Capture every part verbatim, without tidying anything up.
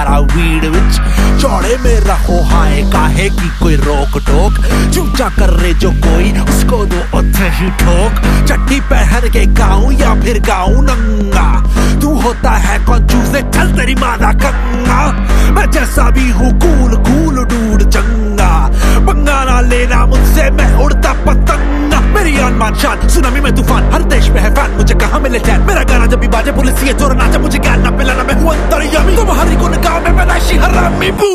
खड़ा वीड विच, चौड़े में रखो हाय काहे की कोई रोक टोक, चूचा कर रहे जो कोई उसको दो उतने ही ठोक। चट्टी पहन के गाऊं या फिर गाऊं नंगा, तू होता है कौन चूजे चल तेरी मादा कंगा। मैं जैसा भी हूँ कूल कूल डूड चंगा, पंगा ना लेना मुझसे मैं उड़ता पतंगा। मेरी आन मान शान सुनामी में तूफान, हर देश में है फैन मुझे कहाँ मिले चैन। मेरा गाना जब भी बाजे पुलिस ये जोर नाचा, मुझे ज्ञान ना पिलाना मैं हूँ अंतर्यामी। तुम्हारी को गाँव में पैदाइशी हरामी बू।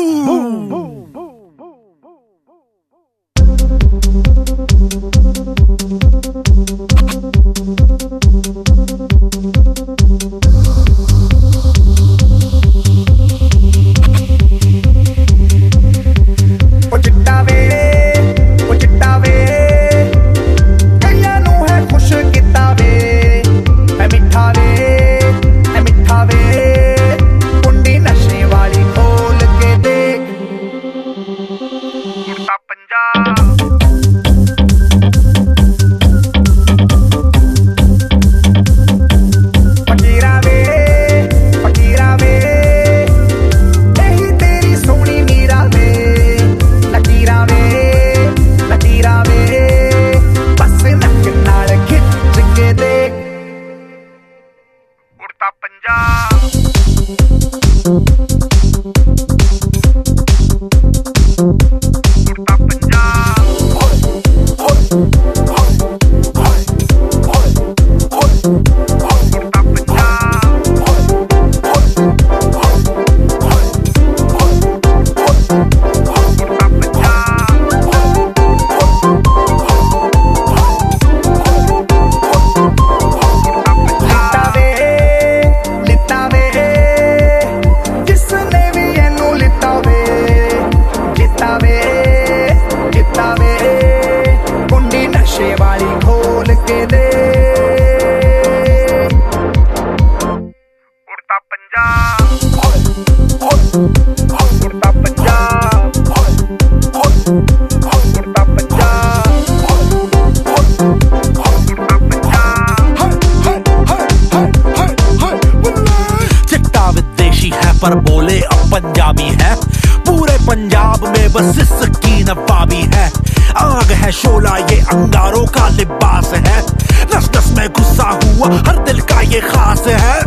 पर बोले अब पंजाबी है, पूरे पंजाब में बस इसकी नवाबी है। आग है शोला ये अंगारों का लिबास है, नस नस में गुस्सा हुआ हर दिल का ये खास है,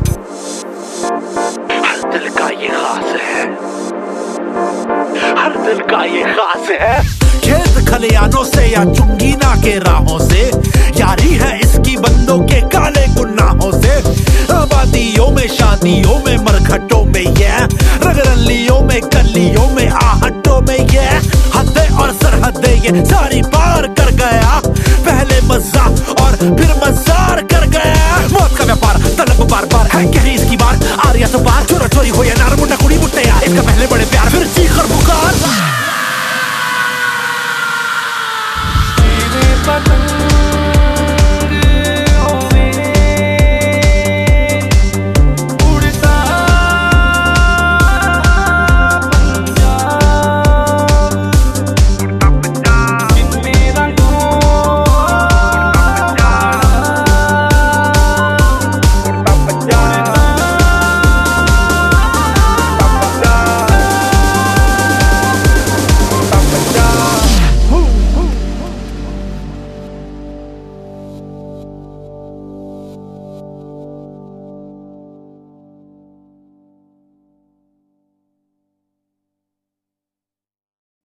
हर दिल का ये खास है, हर दिल का ये खास है। खेत खलियानों से या चुंगीना के राहों से, यारी है इसकी बंदों के काले गुनाहों से। आबादियों में शादियों में मरघटों में ये, रगरलियों में गलियों में आहटों में ये, हदें और सरहदें ये सारी पार कर गया। पहले मजा और फिर